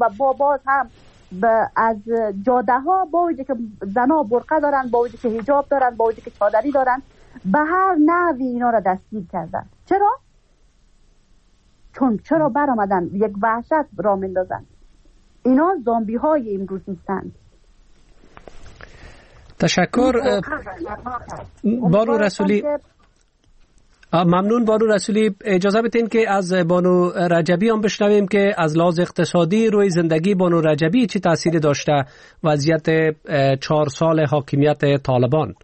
و باز هم از جاده ها با وجود که زنها برقع دارن، با وجود که حجاب دارن، با وجود که چادری دارن، به هر نحوی اینا را دستگیر کردن. چرا برآمدن یک وحشت را مندازن؟ اینا زامبی های امروز نیستند. تشکر بانو رسولی. ممنون بانو رسولی. اجازه بدین که از بانو رجبی هم بشنویم که از لحاظ اقتصادی روی زندگی بانو رجبی چی تأثیری داشته وضعیت 4 سال حاکمیت طالبان.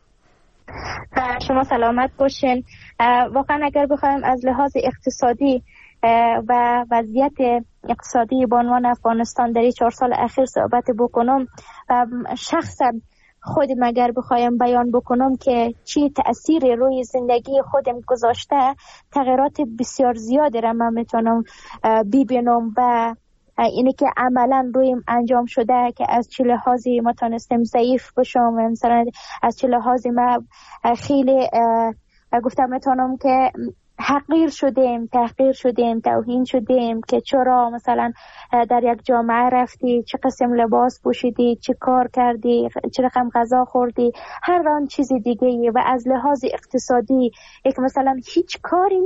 شما سلامت باشین. واقعا اگر بخوایم از لحاظ اقتصادی و وضعیت اقتصادی به عنوان افغانستان در 4 سال اخیر صحبت بکنم، شخصا خودم اگر بخوایم بیان بکنم که چی تأثیر روی زندگی خودم گذاشته، تغییرات بسیار زیادی را من میتونم ببینم و اینی که عملا رویم انجام شده که از چه لحاظی ما تونستیم ضعیف بشم، مثلا از چه لحاظی ما خیلی گفتم میتونم که حقیر شدیم، تحقیر شدیم، توهین شدیم که چرا مثلا در یک جامعه رفتی، چه قسم لباس پوشیدی، چه کار کردی، چه رقم غذا خوردی، هر آن چیز دیگه. و از لحاظ اقتصادی یک مثلا هیچ کاری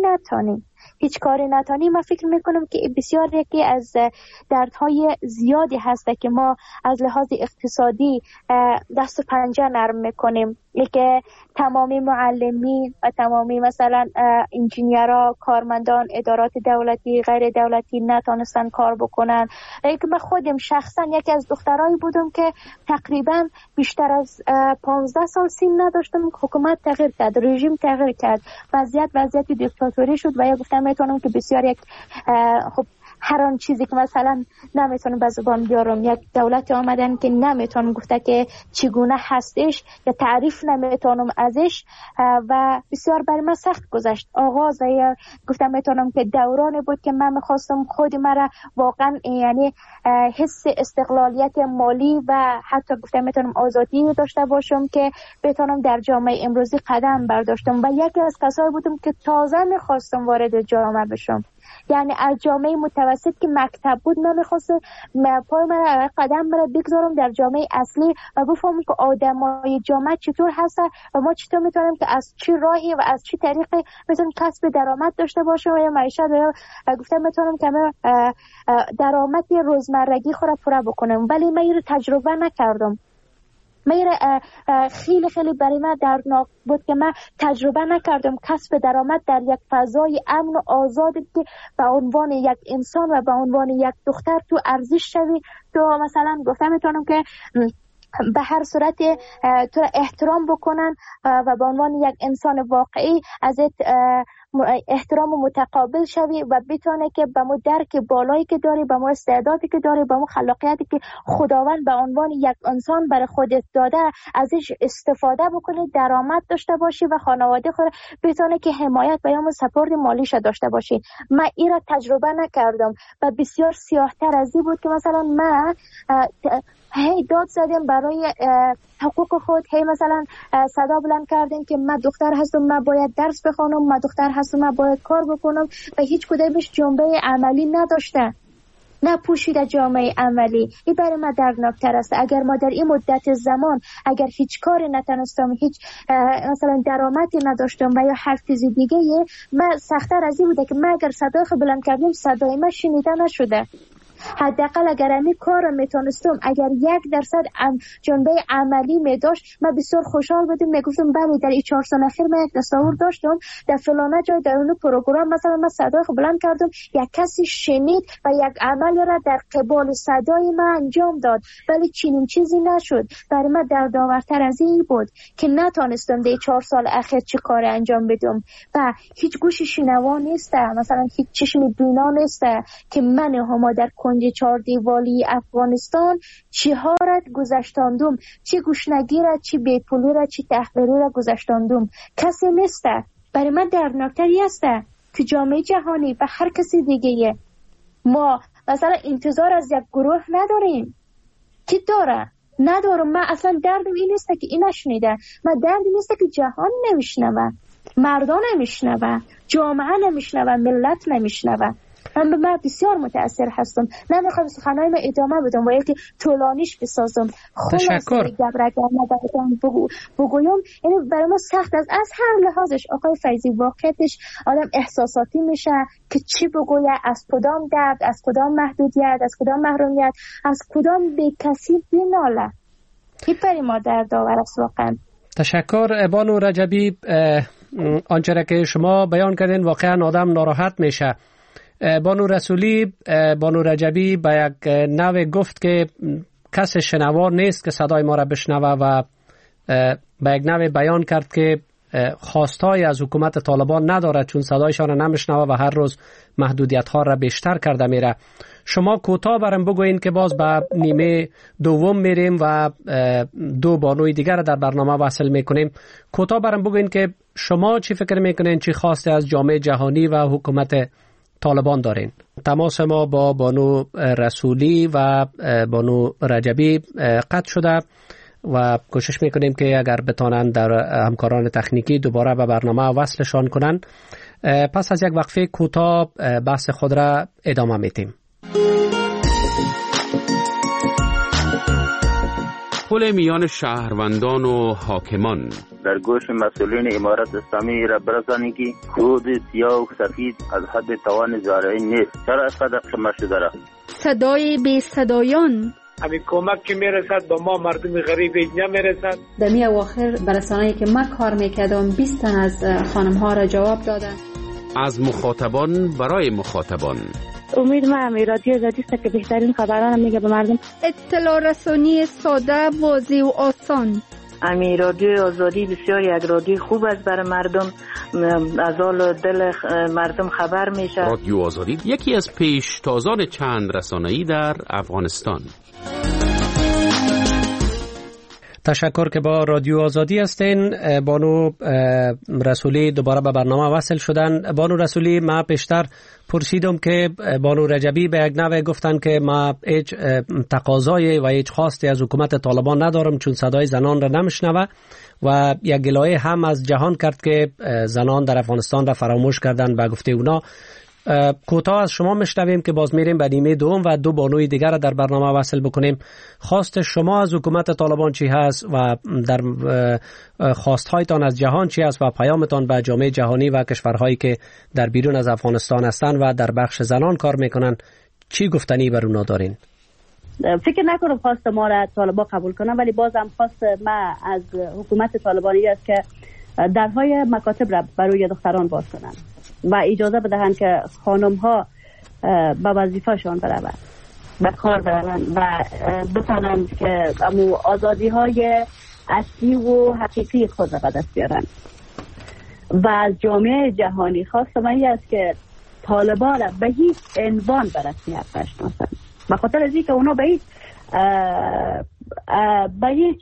نتانی، من فکر میکنم که بسیار یکی از دردهای زیادی هست که ما از لحاظ اقتصادی دست و پنجه نرم میکنیم. که تمامی معلمین و تمامی مثلا انجینیرها، کارمندان ادارات دولتی غیر دولتی نتونستن کار بکنن. که من خودم شخصا یکی از دخترایی بودم که تقریبا بیشتر از 15 سال سن نداشتم. حکومت تغییر کرد، رژیم تغییر کرد، وضعیت دیکتاتوری شد و یا گفتم میتونم که بسیار یک خب هر آن چیزی که مثلا نمیتونم به زبان بیارم، یک دولت آمدن که نمیتونم گفته که چگونه هستش یا تعریف نمیتونم ازش و بسیار برای من سخت گذشت. آغاز یا گفتم میتونم که دورانی بود که من میخواستم خود مرا واقعا یعنی حس استقلالیت مالی و حتی گفتم میتونم آزادی داشته باشم که بتونم در جامعه امروزی قدم برداشتم و یکی از کسایی بودم که تازه میخواستم وارد جامعه بشم. یعنی از جامعه متوسط که مکتب بود من میخواستم پای من قدم برای بگذارم در جامعه اصلی و بفهمم که آدمای جامعه چطور هستن و ما چطور میتونیم که از چه راهی و از چه طریقی میتونیم کسب درآمد داشته باشیم و یا معیشت و گفتم میتونم که درآمد روزمرگی خود را پوره بکنم. ولی من این رو تجربه نکردم. خیلی برای من دردناک بود که من تجربه نکردم کسب درآمد در یک فضای امن و آزادی که به عنوان یک انسان و به عنوان یک دختر تو ارزش شوی، تو مثلا گفتم میتونم که به هر صورت تو احترام بکنن و به عنوان یک انسان واقعی ازت احترام متقابل شوی و بتونه که به مو درک بالایی که داری، به مو استعدادی که داری، به مو خلاقیتی که خداوند به عنوان یک انسان برای خودت داده ازش استفاده بکنی، درآمد داشته باشی و خانواده خود بتونه که حمایت و یا سپورت مالیش داشته باشی. من این را تجربه نکردم و بسیار سیاه‌تر از این بود که مثلا من هی داد زدیم برای حقوق خود، هی مثلا صدا بلند کردیم که من دختر هستم، من باید درس بخونم، من دختر هستم، من باید کار بکنم و هیچ کدومش جنبه عملی نداشته، نه پوشیده جامعه عملی. این برای من دردناکتر است. اگر ما در این مدت زمان اگر هیچ کاری نتونستم، هیچ مثلا درآمدی نداشتم و یا هر چیز دیگه، من سخت‌تر از این بوده که من اگر صدای خود بلند کردم صدای من شنیده نشده. حداقل اگر امی کار میتونستم، اگر 1% جنبه عملی می داشت، من بسیار خوشحال بودم. میگفتم بله در این 4 سال اخیر من یک تصور داشتم در فلانه جای در اون پروگرام مثلا من صدای خود بلند کردم، یک کسی شنید و یک عمل را در قبال صدای من انجام داد، ولی چنین چیزی نشد. برای من دردآورتر از این بود که نتونستم در 4 سال اخیر چه کار انجام بدم و هیچ گوش شنوا نیست، مثلا هیچ چشم بینا نیست که من هم در کنج 4 دیوالی افغانستان چی ها را گذشتاندم، چی گوشنگی را، چی بیپولی را، چی تحقیری را گذشتاندم. کسی نیست. برای من دردناکتری است که جامعه جهانی و هر کسی دیگه ما مثلا انتظار از یک گروه نداریم که داره. ندارم. من اصلا دردم این نیست که این نشنیده، من دردم نیست که جهان نمیشنوه، مردان نمیشنوه، جامعه نمیشنوه، ملت نمیشنوه. من بسیار متاثر هستم. نمیخوام سخنهای من ادامه بدم و یکی طولانیش بسازم. تشکر. بگویم یعنی برای ما سخت است از هر لحاظش. آقای فیضی واقعیتش آدم احساساتی میشه که چی بگوید، از کدام درد، از کدام محدودیت، از کدام محرومیت، از کدام بی‌کسی بناله. هیپری ما در داور است واقعا. تشکر بانو رجبی. آنچه را که شما بیان کردین واقعا آدم ناراحت میشه. بانو رسولی، بانو رجبی به یک نوع گفت که کس شنوار نیست که صدای ما را بشنوه و به یک نوع بیان کرد که خواستای از حکومت طالبان نداره چون صدایشان را نمیشنوه و هر روز محدودیت ها را بیشتر کرده میره. شما کوتاه برام بگوین که باز به نیمه دوم میریم و دو بانوی دیگر در برنامه وصل میکنیم. کوتاه برام بگوین که شما چی فکر میکنین، چی خواسته از جامعه جهانی و حکومت طالبان دارین؟ تماس ما با بانو رسولی و بانو رجبی قطع شده و کوشش میکنیم که اگر بتانن در همکاران تکنیکی دوباره به برنامه وصلشان کنن. پس از یک وقفه کوتاه بحث خود را ادامه میتیم. پل میان شهروندان و حاکمان در گوش مسئولین امارت اسلامی را برسانیدی خود سیاه و سفید از حد توان زارعین نیست. چرا اینقدر قمه شده را؟ صدای بی صدایان همین کمک که میرسد با ما مردم غریب نمیرسد. در می اواخر برسانه‌ای که من کار میکردم 20 تن از خانم ها را جواب دادن. از مخاطبان برای مخاطبان. امید من رادیو آزادی است که بهترین خبران میگه به مردم. اطلاع رسانی ساده، واضح و آسان. امی رادیو آزادی بسیار یک رادیو خوب است برای مردم، از حال دل مردم خبر میشه. رادیو آزادی یکی از پیشتازان چند رسانه‌ای در افغانستان. تشکر که با رادیو آزادی هستین. بانو رسولی دوباره به برنامه وصل شدن. بانو رسولی، ما پیشتر پرسیدم که بانو رجبی به یک نوع گفتن که ما هیچ تقاضای و هیچ خواستی از حکومت طالبان ندارم چون صدای زنان را نمیشنوه و یک گلایه هم از جهان کرد که زنان در افغانستان را فراموش کردن به گفته اونا. کوتاه از شما میشنویم که باز میریم به نیمه دوم و دو بانوی دیگر را در برنامه وصل بکنیم. خواست شما از حکومت طالبان چی هست و در خواستهایتان از جهان چی هست و پیامتان به جامعه جهانی و کشورهایی که در بیرون از افغانستان هستند و در بخش زنان کار میکنن چی گفتنی بر اونا دارین؟ فکر نکنم خواست ما را طالبان قبول کنن، ولی بازم خواست ما از حکومت طالبانی است که درهای مکاتب را برای دختران باز کنند و اجازه بدهند که خانم ها به وظیفه‌شان برود، به کار برود و بتانند که امو آزادی های اصلی و حقیقی خود را به دست بیارند. و از جامعه جهانی خواست من است که طالبان را به هیچ عنوان به رسمیت نشناسند، به خاطر از اینکه اونا به هیچ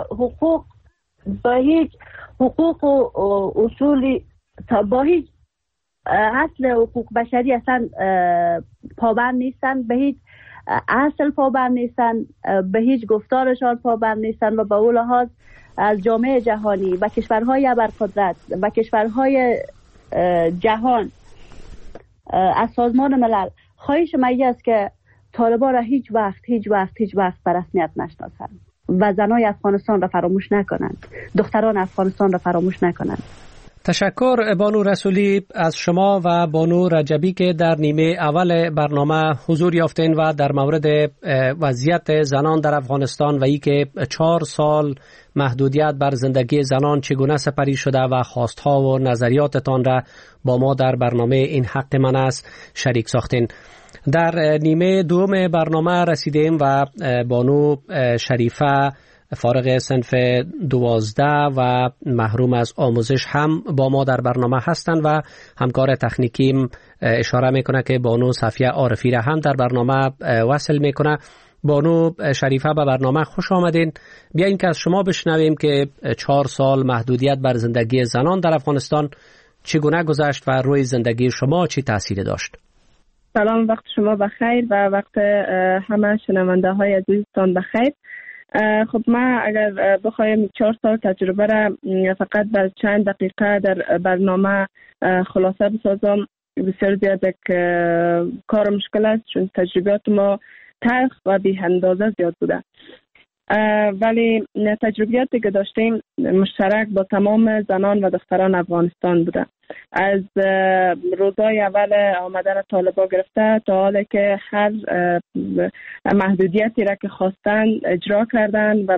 حقوق و اصولی با هیچ اصل حقوق بشری اصلا پابند نیستن، به هیچ اصل پابند نیستن، به هیچ گفتارشان پابند نیستن و به اون لحاظ از جامعه جهانی و کشورهای ابرقدرت و کشورهای جهان از سازمان ملل خواهش من است که طالبان را هیچ وقت به رسمیت نشناسند و زنای افغانستان را فراموش نکنند، دختران افغانستان را فراموش نکنند. تشکر بانو رسولی از شما و بانو رجبی که در نیمه اول برنامه حضور یافتین و در مورد وضعیت زنان در افغانستان و ای که 4 سال محدودیت بر زندگی زنان چگونه سپری شده و خواستها و نظریاتتان را با ما در برنامه این حق من است شریک ساختین. در نیمه دوم برنامه رسیدیم و بانو شریفه فارغ صنف 12 و محروم از آموزش هم با ما در برنامه هستند و همکار تکنیکیم اشاره میکنه که بانو صفیه عارفی را هم در برنامه وصل میکنه. بانو شریفه به برنامه خوش آمدین. بیاین که از شما بشنویم که 4 سال محدودیت بر زندگی زنان در افغانستان چگونه گذشت و روی زندگی شما چی تأثیر داشت. سلام، وقت شما بخیر و وقت همه شنونده های عزیزتان بخیر. خب ما اگر بخوایم 4 سال تجربه را فقط در چند دقیقه در برنامه خلاصه بسازم، بسیار زیاد یک کار مشکل است، چون تجربیات ما تلخ و بی اندازه زیاد بوده. ولی تجربیاتی که داشتیم مشترک با تمام زنان و دختران افغانستان بوده. از روزای اول آمدن طالبان گرفته تا حالی که هر محدودیتی را که خواستن اجرا کردن و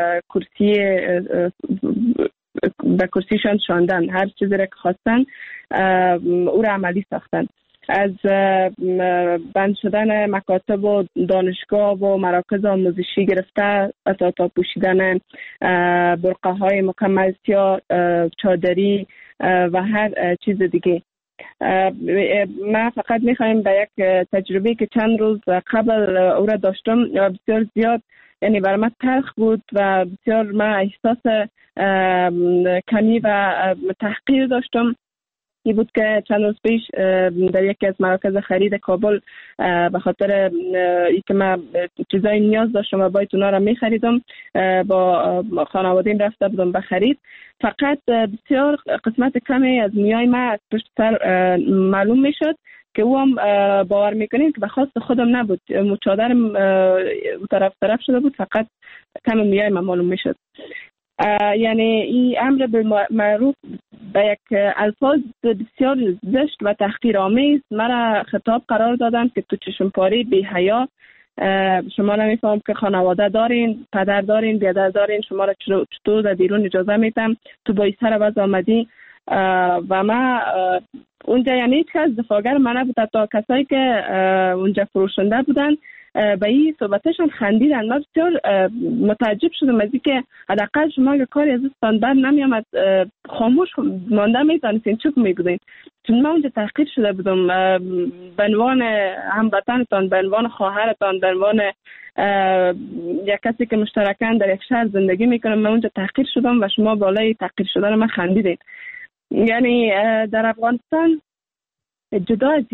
به کرسیشان شاندن، هر چیزی را که خواستن او را عملی ساختن. از بند شدن مکاتب و دانشگاه و مراکز آموزشی گرفته تا پوشیدن برقه های مکمل یا چادری و هر چیز دیگه. من فقط میخوایم به یک تجربه که چند روز قبل او را داشتم بسیار زیاد، یعنی برای من تلخ بود و بسیار من احساس کمی و تحقیر داشتم. این بود که چند روز پیش در یکی از مراکز خرید کابل به خاطر اینکه من چیزای نیاز داشتم و باید اونا را می خریدم، با خانواده‌ام رفته بودم به خرید. فقط بسیار قسمت کمی از نیای من از پشت سر معلوم می شد که او هم باور میکنید که به خواست خودم نبود، چادرم طرف شده بود، فقط کم نیای من معلوم می شد. یعنی این امر بالمعروف به یک الفاظ بسیار زشت و تحقیرآمیز مرا خطاب قرار دادن که تو چشمپاری بی حیا، شما نمیفهم که خانواده دارین، پدر دارین، بیادر دارین، شما را چطور در بیرون اجازه میتم تو با این سر باز آمدی. و من اونجا یعنی هیچ کس دفاعگر من نبود، تا کسایی که اونجا فروشنده بودن به این صحبتشان خندیدن. من بسیار متعجب شدم از اینکه حداقل شما که کاری از دستتان بر نمیامد خاموش مانده میتونستین چه میگوین؟ چون من اونجا تحقیر شده بودم به عنوان هموطنتان، به عنوان خواهرتان، به عنوان یک کسی که مشترکاً در یک شهر زندگی میکنم. من اونجا تحقیر شدم و شما بالای تحقیر شدن من خندیدین. یعنی در افغانستان جدا از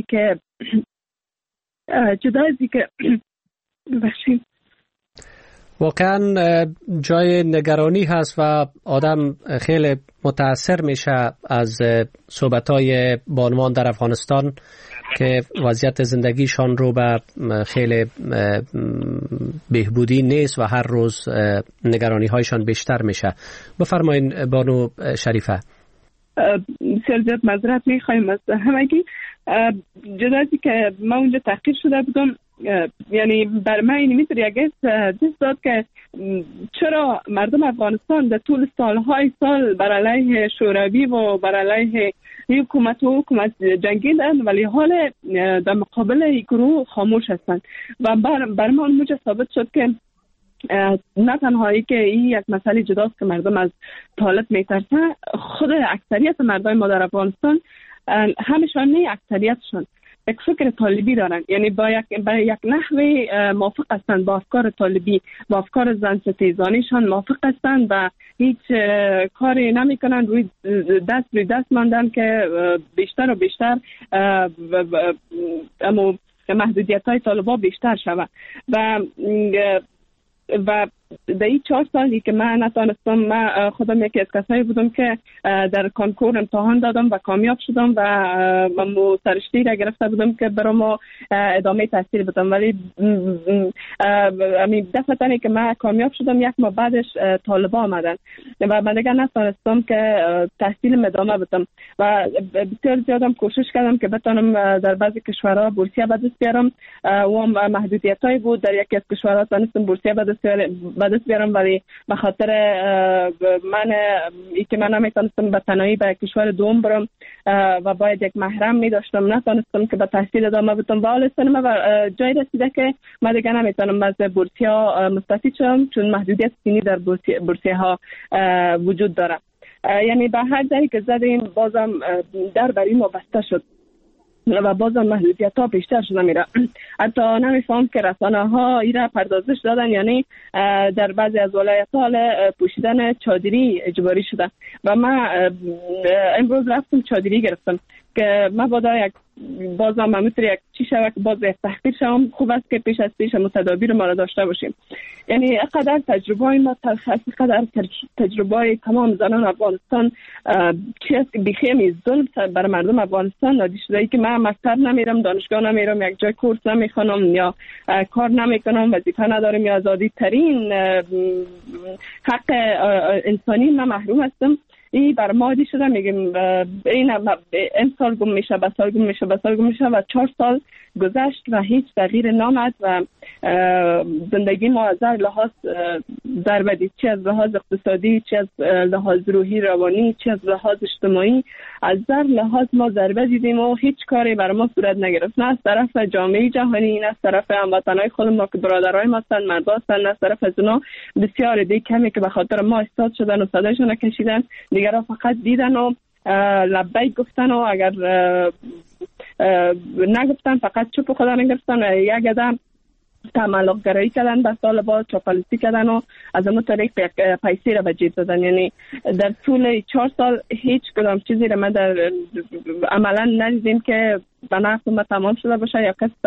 اینکه بخشید واقعا جای نگرانی هست و آدم خیلی متاثر میشه از صحبت‌های بانوان در افغانستان که وضعیت زندگیشان رو به خیلی بهبودی نیست و هر روز نگرانی هایشان بیشتر میشه. بفرمایین بانو شریفه. بسیار زیاد معذرت میخوایم از همگی. جدا از که من اونجا تحقیر شده بودم، یعنی بر من این میتونی یک دست داد که چرا مردم افغانستان در طول سالهای سال بر علیه شوروی و بر علیه حکومت جنگیدن ولی حال در مقابل این گروه خاموش هستند. و بر من اونجا ثابت شد که نه تنهایی که این یک مسئله جداست که مردم از طالب میترسن، خود اکثریت مردم ما در افغانستان همشان نه اکثریتشان یک فکر طالبی دارن، یعنی با یک نحوه موافق هستند با افکار طالبی، با افکار زن ستیزانیشان موافق هستند و هیچ کاری نمیکنن، روی دست ماندن که بیشتر و بیشتر محدودیت های طالبا بیشتر شود. و در این 4 سالی که من نتانستم، من خودم یکی از کسایی بودم که در کنکور امتحان دادم و کامیاب شدم و من سرشتی را گرفته بودم که برام ادامه تحصیل بدم، ولی دفعه که من کامیاب شدم 1 ماه بعدش طالبا آمدن و من دیگه نتانستم که تحصیل ادامه بدم و بسیار زیادم کوشش کردم که بتونم در بعضی کشورها بورسیه به دست بیارم و محدودیتایی بود. در یکی از کشورها تونستم بورسیه به دست بیارم ولی به خاطر که من نمیتونستم به تنهایی به کشور دوم برم و باید یک محرم میداشتم، نتونستم که به تحصیل ادامه بدم و حال سنم و جای رسیده که من دیگه نمیتونم از بورسیه ها مستفید شم چون محدودیت سنی در بورسیه ها وجود داره. یعنی به هر جایی که زدیم بازم در برای ما بسته شد و بازم محدودیت ها بیشتر شده میره. حتی نمیفهم که رسانه ها ایره پردازش دادن، یعنی در بعضی از ولایت ها پوشیدن چادری اجباری شده و من امروز رفتم چادری گرفتم که من بازم من میتونی یک چی شوه که باز تحقیر شوم. خوب است که پیش از پیش متدابیر ما را داشته باشیم. یعنی اقدر تجربه ما تلخ است، اقدر تجربه تمام زنان افغانستان چیست که بیخیمی ظلم بر مردم افغانستان نادیده شده که من مکتب نمیرم، دانشگاه نمیرم، یک جای کورس نمیخونم یا کار نمیکنم، وظیفه ندارم یا آزادی ترین حق انسانی من محروم هستم. این بر ما عادی شده، میگیم این سال گم میشه، به سال گم میشه، به سال گم میشه و 4 سال گذشت و هیچ تغییر نامد و زندگی ما از هر لحاظ ضربه دید، چه از لحاظ اقتصادی، چه از لحاظ روحی روانی، چه از لحاظ اجتماعی. از هر لحاظ ما ضربه دیدیم و هیچ کاری بر ما صورت نگرفت، نه از طرف جامعه جهانی، نه از طرف هموطنای خود ما که برادرای ما هستند، مردا هستند، نه از طرف از اونا. بسیار دیگه کمی که به خاطر ما استاد شدن و صدایشون کشیدن، دیگرها فقط دیدن و لبیک گفتن و اگر نگفتن فقط چوب خدا نگرفتن و یک قدم تملق گرایی کردن، به سال بعد چاپلوسی کردن و از اون طریق پیسی را به جیب زدن. یعنی در طول 4 سال هیچ کدام چیزی را ما در عملا ندیدیم که به نفع ما تمام شده باشه یا کسی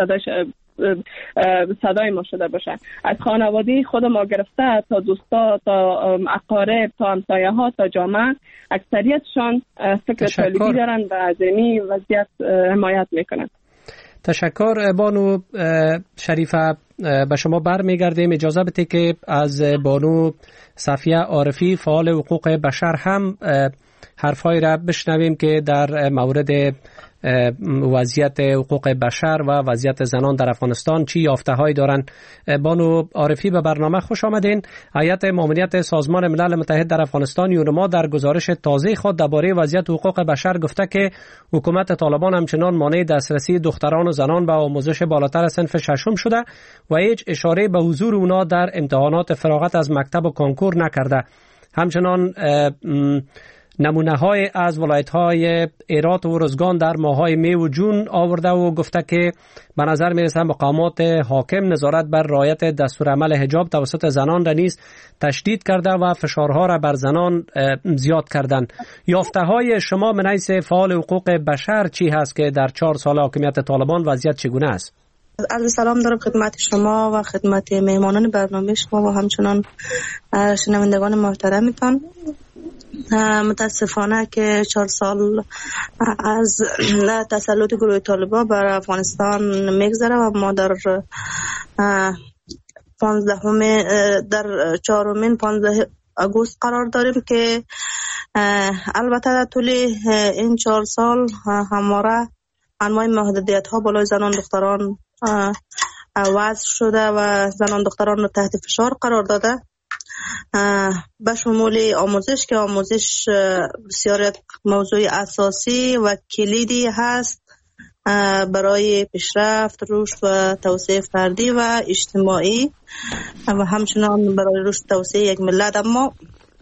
صدای ما شده باشه. از خانواده خود ما گرفته تا دوستا، تا اقارب، تا همسایه ها، تا جامعه، اکثریتشان فکر طالبی دارن و از این وضعیت حمایت میکنن. تشکر بانو شریفه. به شما برمیگردیم. اجازه بدید که از بانو صفیه عارفی فعال حقوق بشر هم حرفای را بشنویم که در مورد وضعیت حقوق بشر و وضعیت زنان در افغانستان چی یافته هایی دارند. بانو عارفی به برنامه خوش آمدین. هیئت ماموریت سازمان ملل متحد در افغانستان یونما در گزارش تازه خود درباره وضعیت حقوق بشر گفته که حکومت طالبان همچنان مانع دسترسی دختران و زنان به آموزش بالاتر صنف ششم شده و هیچ اشاره به حضور اونا در امتحانات فراغت از مکتب و کنکور نکرده. همچنان نمونه های از ولایت های هرات و ارزگان در ماهای می و جون آورده و گفته که به نظر می رسد مقامات حاکم نظارت بر رعایت دستورالعمل حجاب توسط زنان را نیز تشدید کرده و فشارها را بر زنان زیاد کردن. یافته های شما من حیث فعال حقوق بشر چی هست که در 4 سال حاکمیت طالبان وضعیت چگونه است؟ عرض سلام دارم خدمت شما و خدمت مهمانان برنامه شما و همچنان شنوندگان محترمتان. متاسفانه که 4 سال از تسلط گروه طالبان بر افغانستان میگذره و ما در 15 آگوست قرار داریم که البته در طول این 4 سال همواره انواع محدودیت ها بالای زنان دختران وضع شده و زنان دختران رو تحت فشار قرار داده، به شمول آموزش که آموزش بسیار موضوع اساسی و کلیدی هست برای پیشرفت، رشد و توسعه فردی و اجتماعی و همچنان برای رشد توسعه یک ملت. اما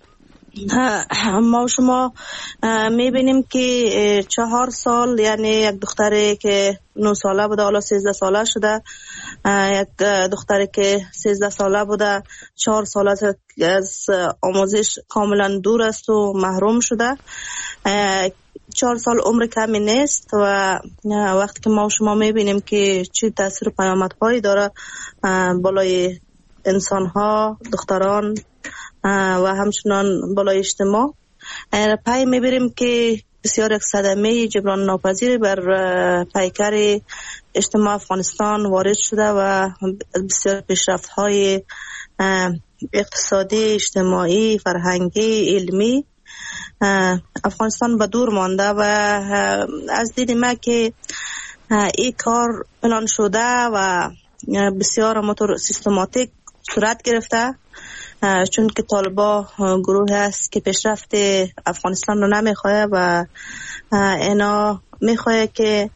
ما شما میبینیم که 4 سال یعنی یک دختری که 9 ساله بوده حالا 13 ساله شده، یک دختری که 13 ساله بوده 4 سال از آموزش کاملا دور است و محروم شده. 4 سال عمر کمی نیست و وقتی که ما شما میبینیم که چی تاثیر و پیامدهایی داره بالای انسان‌ها، دختران و همچنان بالای اجتماع، پای میبریم که بسیار یک صدمه جبران ناپذیر بر پیکر اجتماع افغانستان وارد شده و بسیار پیشرفت‌های اقتصادی، اجتماعی، فرهنگی، علمی افغانستان به دور مانده و از دید ما که این کار پلان شده و بسیار مطور سیستماتیک صورت گرفته، چون که طالبا گروه است که پیشرفت افغانستان رو نمیخواه و اینا میخواه که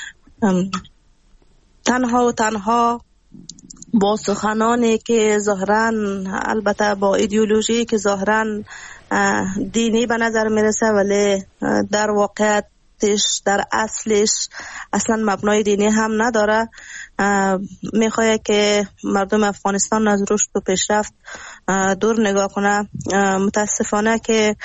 تنها با سخنانی که ظاهرا البته با ایدئولوژی که ظاهرا دینی به نظر میرسه ولی در واقعیت در اصلش اصلا مبنای دینی هم نداره، میخواه که مردم افغانستان از رشد و پیشرفت دور نگاه کنه. متاسفانه که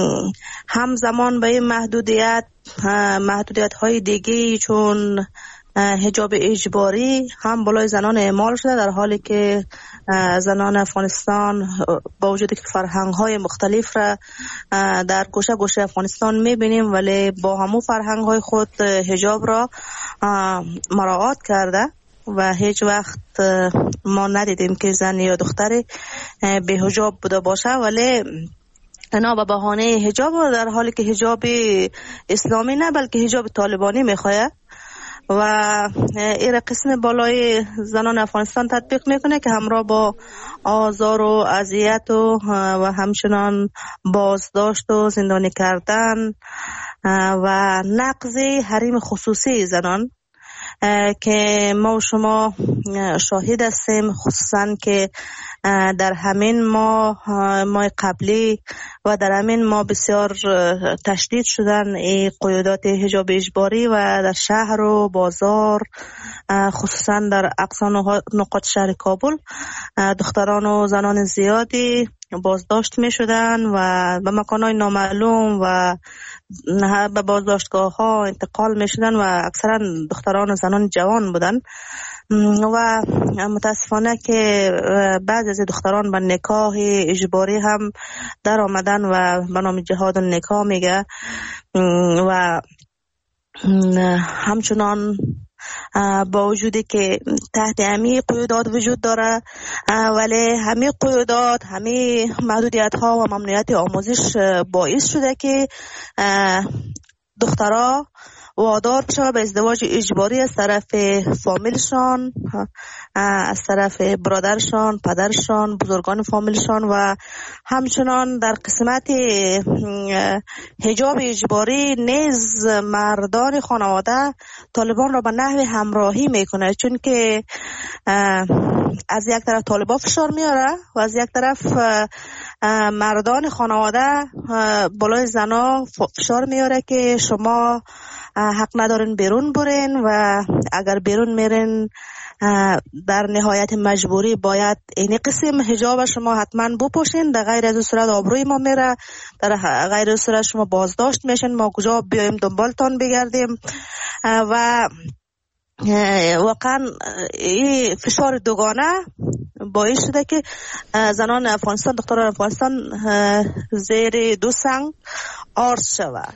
همزمان به این محدودیت های دیگه چون حجاب اجباری هم بالای زنان اعمال شده، در حالی که زنان افغانستان با وجود که فرهنگ‌های مختلف را در گوشه گوشه افغانستان می‌بینیم، ولی با همون فرهنگ‌های خود حجاب را مراعات کرده و هیچ وقت ما ندیدیم که زن یا دختری به حجاب بوده باشه، ولی اینا به بهانه حجاب، در حالی که حجاب اسلامی نه بلکه حجاب طالبانی میخواه و این قسم بالای زنان افغانستان تطبیق میکنه که همراه با آزار و اذیت و همچنان بازداشت و زندانی کردن و نقض حریم خصوصی زنان که ما و شما شاهد هستیم، خصوصا که در همین ماه قبلی و در همین ماه بسیار تشدید شدن این قیودات حجاب اجباری و در شهر و بازار، خصوصا در اقصا نقاط شهر کابل دختران و زنان زیادی بازداشت می شدن و به مکانهای نامعلوم و به بازداشتگاه ها انتقال می شدن و اکثرا دختران و زنان جوان بودن و متاسفانه که بعضی از دختران به نکاح اجباری هم در آمدن و به نام جهاد النکاح میگه و همچنان با وجودی که تحت همه قیودات وجود داره، ولی همه قیودات، همه محدودیت ها و ممنوعیت آموزش باعث شده که دخترها وادار شده به ازدواج اجباری از طرف فامیلشان، از طرف برادرشان، پدرشان، بزرگان فامیلشان و همچنان در قسمت حجاب اجباری نیز مردان خانواده طالبان را به نحو همراهی میکنه، چون که از یک طرف طالبان فشار میاره و از یک طرف مردان خانواده بالای زنا فشار میاره که شما حق ندارین بیرون برین و اگر بیرون میرین در نهایت مجبوری باید این قسم حجاب شما حتما بپوشین، در غیر از صورت آبروی ما میره، در غیر از صورت شما بازداشت میشین، ما کجا بیایم دنبالتان بگردیم و واقعا این فشار دوگانه باعث شده که زنان افغانستان، دختران افغانستان زیر دو سنگ عرض شود.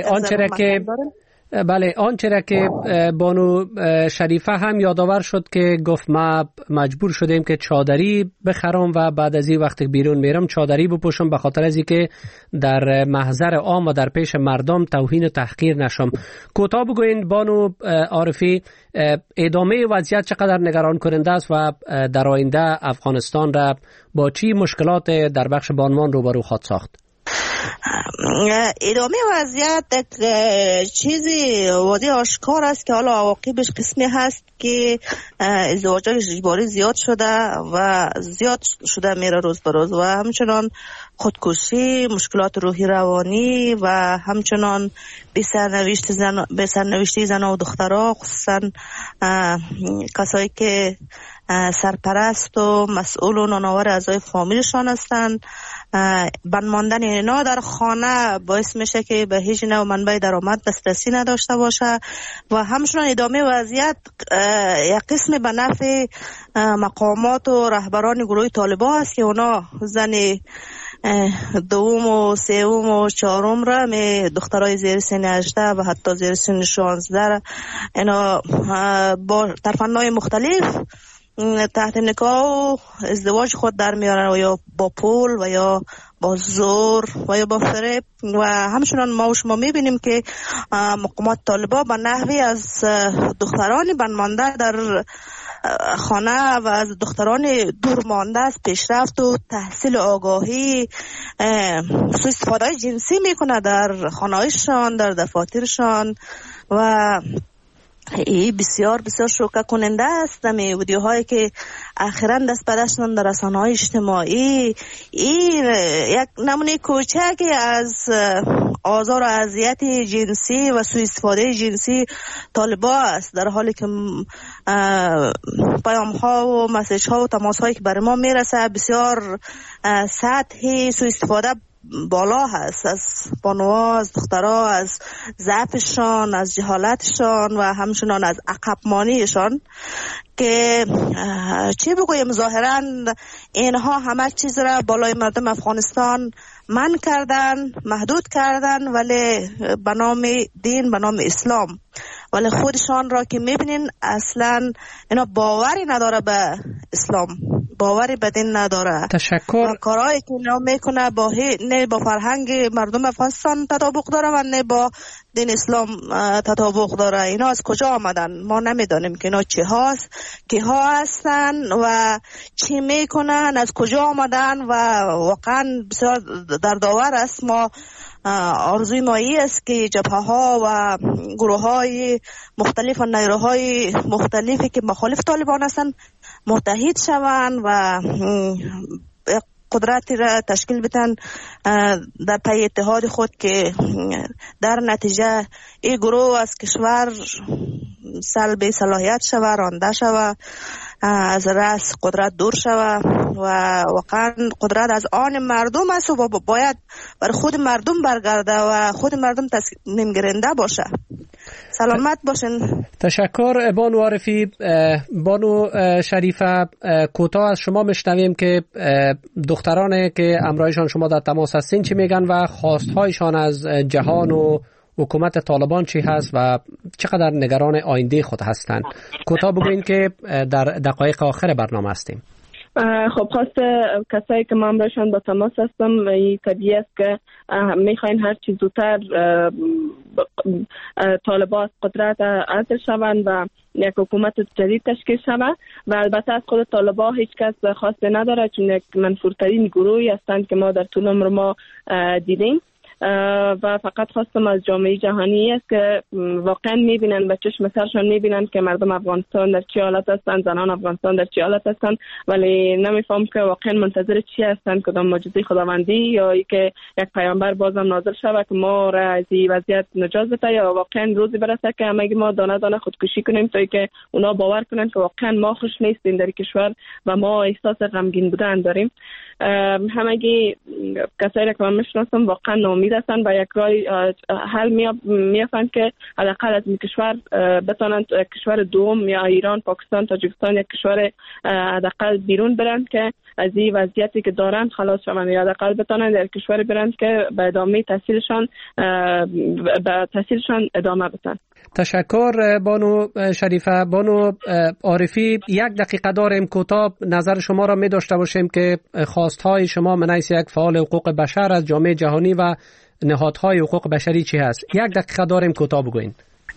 بله آنچه را که بانو شریفه هم یادآور شد که گفت ما مجبور شدیم که چادری بخرم و بعد از این وقتی بیرون میرم چادری بپوشم به خاطر از اینکه در محضر عام و در پیش مردم توهین و تحقیر نشم. کوتاه بگوین بانو عارفی، ادامه وضعیت چقدر نگران کننده است و در آینده افغانستان را با چی مشکلات در بخش بانوان روبرو خواهد ساخت؟ ادامه وضعیت چیزی واضح آشکار است که حالا عواقبش قسمی هست که ازدواج اجباری زیاد شده و زیاد شده میره روز به روز و همچنان خودکشی، مشکلات روحی روانی و همچنان بسرنوشتی زن و دخترها، خصوصا کسایی که سرپرست و مسئول و نانآور اعضای فامیلشان هستند، بند ماندن اینا در خانه باعث میشه که به هیچ نوع منبع درآمد دسترسی نداشته باشه و همچنان ادامه وضعیت یک قسم به نفع مقامات و رهبران گروه طالبان است که اونا زن دوم و سوم و چهارم را دخترای زیر سن 18 و حتی زیر سن 16 اینا با طرفندهای مختلف تحت نکاح و ازدواج خود در میارن و یا با پول و یا با زور و یا با فریب و همچنان ما و شما میبینیم که مقامات طالبان به نحوی از دختران بندمانده در خانه و از دختران دور مانده از پیشرفت و تحصیل آگاهی سوء استفاده جنسی میکنه در خانه‌هایشان، در دفاترشان و این بسیار بسیار شوکه کننده است. می ویدیوهایی که اخیراً دست به دست در رسانه‌های اجتماعی این یک نمونه کوچکی از آزار و اذیت جنسی و سوء استفاده جنسی طالبان است، در حالی که پیام ها و مسیج ها و تماس هایی که برای ما میرسه بسیار سطحی سوء استفاده بالا هست، از بانوها، از دخترها، از ضعفشان، از جهالتشان و همچنان از عقبمانیشان که چی بگویم ظاهرا اینها همه چیز را بالای مردم افغانستان من کردن، محدود کردن، ولی به نام دین، به نام اسلام، ولی خودشان را که میبینین اصلا اینا باوری نداره به اسلام، باوری به دین نداره. تشکر. کارهایی که اینا میکنه نه با فرهنگ مردم افغانستان تطابق داره و نه با دین اسلام تطابق داره. اینا از کجا آمدن؟ ما نمیدانیم که اینا چی هست، کی ها هستن و چی میکنن، از کجا آمدن و واقعا بسیار دردآور است. ما آرزوی ما است که جبهه ها و گروه های مختلف و نیروهای مختلفی که مخالف طالبان هستند متحد شوند و قدرتی را تشکیل بدن در پی اتحاد خود که در نتیجه این گروه از کشور سلب صلاحیت شوه، رانده شوه، از رأس قدرت دور شوه و واقعا قدرت از آن مردم است و باید بر خود مردم برگرده و خود مردم تصمیم گیرنده باشه. سلامت باشین. تشکر بانو عارفی. بانو شریفه، کوتاه از شما میشنویم که دخترانی که همراهشان شما در تماس هستین چی میگن و خواستهایشان از جهان و حکومت طالبان چی هست و چقدر نگران آینده خود هستند. کوتاه بگوین که در دقایق آخر برنامه هستیم. خب خواست کسایی که من برشان با تماس هستم، این طبیعی است که میخواین هر چیز زودتر طالبان از قدرت عزل شوند و یک حکومت جدید تشکیل شود و البته از خود طالبان هیچ کس خواسته نداره، چون یک منفورترین گروهی هستند که ما در طول عمر ما دیدیم و فقط خواستم از جامعه جهانی است که واقعا میبینن، به چشم سرشان میبینن که مردم افغانستان در چه حالت هستند، زنان افغانستان در چه حالت هستند، ولی نمیفهم که واقعا منتظر چی هستند، کدام معجزه خداوندی یا ای که یک پیامبر بازم نازل شود که ما را از این وضعیت نجات بده، یا واقعا روزی برسه که همگی ما دانه دانه خودکشی کنیم تا که اونا باور کنن که واقعا ما خوش نیستیم در کشور و ما احساس غمگین بودن داریم. همگی کسایی که من میشناسم واقعا ناامید هستند و یک راه حل میافند که حداقل از این کشور بتونن کشور دوم یا ایران، پاکستان، تاجیکستان یک کشور حداقل بیرون برند که از این وضعیتی که دارن خلاص شوند، یا حداقل بتونن در کشور برند که به ادامه تحصیلشان ادامه بدن. تشکر بانو شریفه. بانو عارفی، 1 دقیقه داریم، کوتاه نظر شما را می داشته باشیم که خواستهای شما من حیث یک فعال حقوق بشر از جامعه جهانی و نهادهای حقوق بشری چی هست؟ 1 دقیقه داریم، کوتاه بگوین.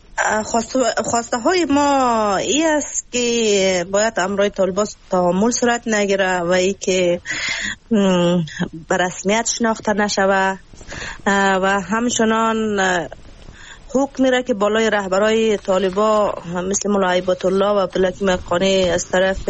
خواسته های ما ای است که باید امرای طالبان تعامل صورت نگیره و ای که به رسمیت شناخته نشوه و همچنان حکمی را که بالای رهبرای طالبان مثل ملا هیبت الله و عبدالحکیم افغانی از طرف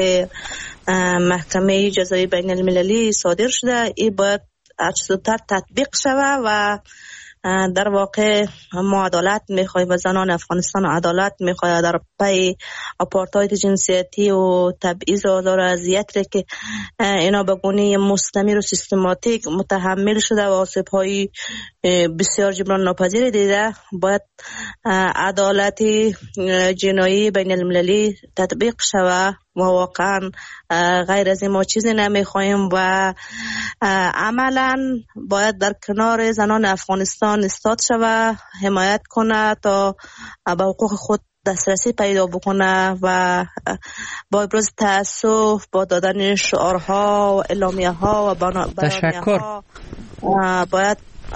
محکمه جزایی بین المللی صادر شده، این باید هر چه زودتر تطبیق شود و در واقع ما عدالت میخوایم و زنان افغانستان عدالت میخوایم در پی آپارتاید جنسیتی و تبعیض و آزار و اذیت که اینا به گونه مستمر و سیستماتیک متحمل شده و آسیب‌های بسیار جبران ناپذیر دیده، باید عدالت جنایی بین المللی تطبیق شود و واقعا غیر از این ما چیزی نمیخوایم و عملا باید در کنار زنان افغانستان ایستاد شود، حمایت کنه تا به حقوق خود دسترسی پیدا بکنه و با ابراز تأسف با دادن شعارها و اعلامیه ها و بیانیه ها باید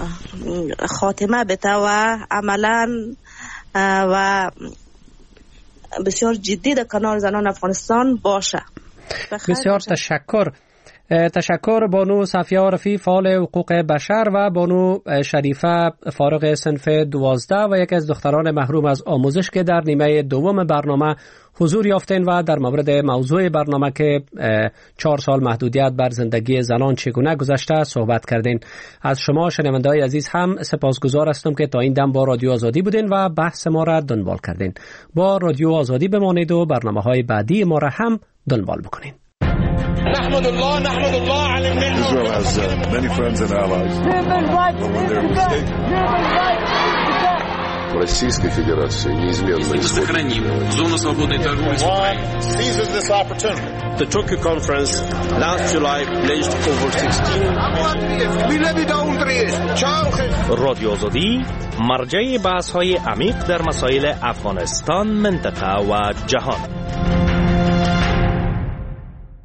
خاتمه بده و عملا و بسیار جدی در کنار زنان افغانستان باشه. بسیار تشکر. تشکر بانو صفیه عارفی، فعال حقوق بشر، و بانو شریفه، فارغ صنف 12 و یکی از دختران محروم از آموزش که در نیمه دوم برنامه حضور یافتین و در مورد موضوع برنامه که 4 سال محدودیت بر زندگی زنان چگونه گذشته صحبت کردین. از شما شنونده‌های عزیز هم سپاسگزار هستم که تا این دم با رادیو آزادی بودین و بحث ما را دنبال کردین. با رادیو آزادی بمانید و برنامه‌های بعدی ما را هم دنبال بکنین. نحمد الله على النعمة. Israel has many friends and allies. But when they're mistaken. Российской Федерации неизменно сохраним зону свободной торговли с Украиной. Seizes this opportunity. The Tokyo conference last July pledged over 16 رادیو آزادی مرجع بحث‌های عمیق در مسائل افغانستان، منطقه و جهان.